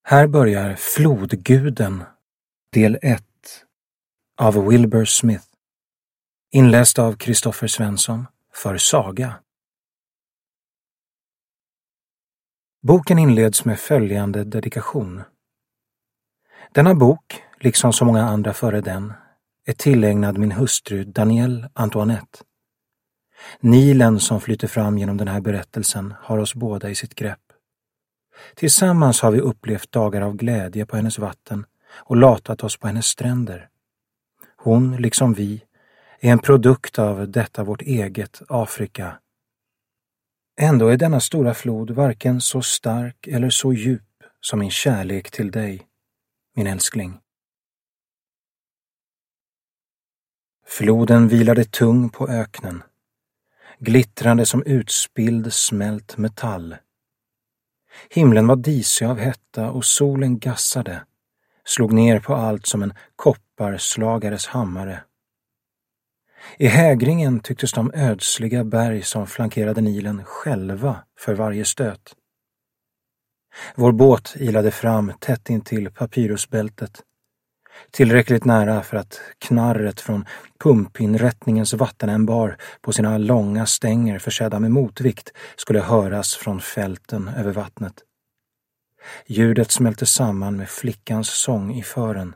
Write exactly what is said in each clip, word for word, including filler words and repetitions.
Här börjar Flodguden, del ett av Wilbur Smith, inläst av Kristoffer Svensson för Saga. Boken inleds med följande dedikation. Denna bok, liksom så många andra före den, är tillägnad min hustru Danielle Antoinette. Nilen som flyter fram genom den här berättelsen har oss båda i sitt grepp. Tillsammans har vi upplevt dagar av glädje på hennes vatten och latat oss på hennes stränder. Hon, liksom vi, är en produkt av detta vårt eget Afrika. Ändå är denna stora flod varken så stark eller så djup som min kärlek till dig, min älskling. Floden vilade tung på öknen, glittrande som utspilld smält metall. Himlen var disig av hetta och solen gassade, slog ner på allt som en kopparslagares hammare. I hägringen tycktes de ödsliga berg som flankerade Nilen själva för varje stöt. Vår båt ilade fram tätt intill papyrusbältet, tillräckligt nära för att knarret från pumpinrättningens vattenämbar på sina långa stänger försedda med motvikt skulle höras från fälten över vattnet. Ljudet smälte samman med flickans sång i fören.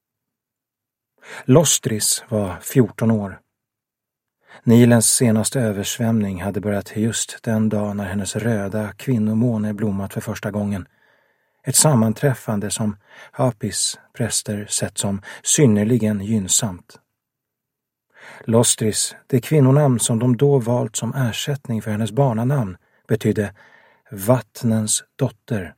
Lostris var fjorton år. Nilens senaste översvämning hade börjat just den dag när hennes röda kvinnomåne blommat för första gången. Ett sammanträffande som Hapis präster sett som synnerligen gynnsamt. Lostris, det kvinnonamn som de då valt som ersättning för hennes barnanamn, betydde vattnens dotter.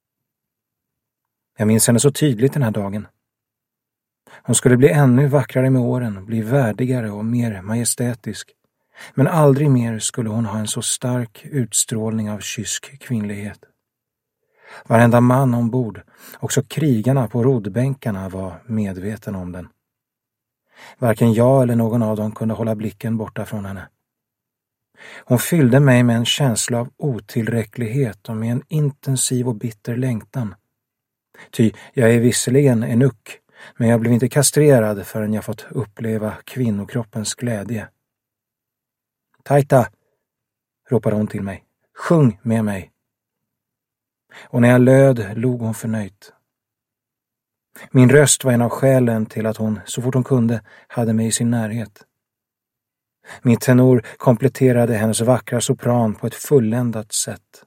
Jag minns henne så tydligt den här dagen. Hon skulle bli ännu vackrare med åren, bli värdigare och mer majestätisk. Men aldrig mer skulle hon ha en så stark utstrålning av kysk kvinnlighet. Varenda man ombord, också krigarna på roddbänkarna, var medveten om den. Varken jag eller någon av dem kunde hålla blicken borta från henne. Hon fyllde mig med en känsla av otillräcklighet och med en intensiv och bitter längtan. Ty jag är visserligen en uck, men jag blev inte kastrerad förrän jag fått uppleva kvinnokroppens glädje. Taita, ropade hon till mig. Sjung med mig. Och när jag löd log hon förnöjt. Min röst var en av skälen till att hon, så fort hon kunde, hade mig i sin närhet. Min tenor kompletterade hennes vackra sopran på ett fulländat sätt.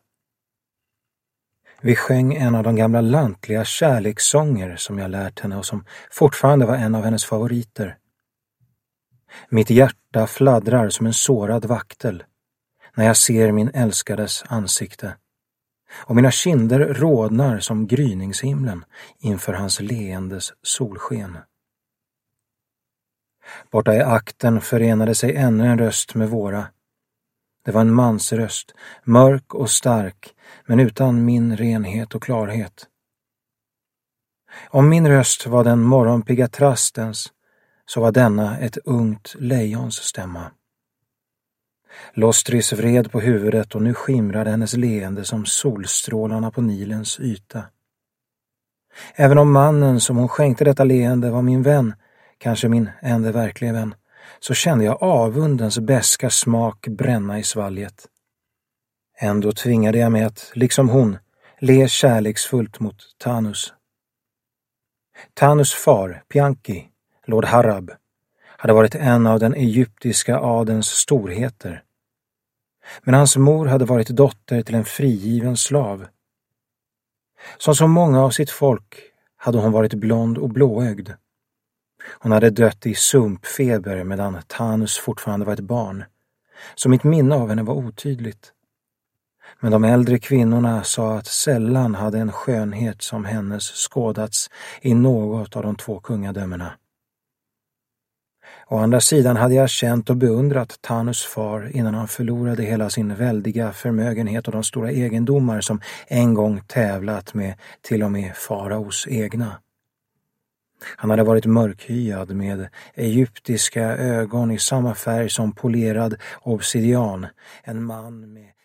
Vi sjöng en av de gamla lantliga kärlekssånger som jag lärt henne och som fortfarande var en av hennes favoriter. Mitt hjärta fladdrar som en sårad vaktel när jag ser min älskades ansikte. Och mina kinder rodnar som gryningshimlen inför hans leendes solsken. Borta i akten förenade sig ännu en röst med våra. Det var en mansröst, mörk och stark, men utan min renhet och klarhet. Om min röst var den morgonpigga trastens, så var denna ett ungt lejons stämma. Lostris vred på huvudet och nu skimrade hennes leende som solstrålarna på Nilens yta. Även om mannen som hon skänkte detta leende var min vän, kanske min enda verkliga vän, så kände jag avundens beska smak bränna i svalget. Ändå tvingade jag mig att, liksom hon, le kärleksfullt mot Tanus. Tanus far, Pianki, Lord Harab, hade varit en av den egyptiska adelns storheter. Men hans mor hade varit dotter till en frigiven slav. Som så många av sitt folk hade hon varit blond och blåögd. Hon hade dött i sumpfeber medan Tanus fortfarande var ett barn, så mitt minne av henne var otydligt. Men de äldre kvinnorna sa att sällan hade en skönhet som hennes skådats i något av de två kungadömena. Å andra sidan hade jag känt och beundrat Tanus far innan han förlorade hela sin väldiga förmögenhet och de stora egendomar som en gång tävlat med till och med faraos egna. Han hade varit mörkhyad med egyptiska ögon i samma färg som polerad obsidian, en man med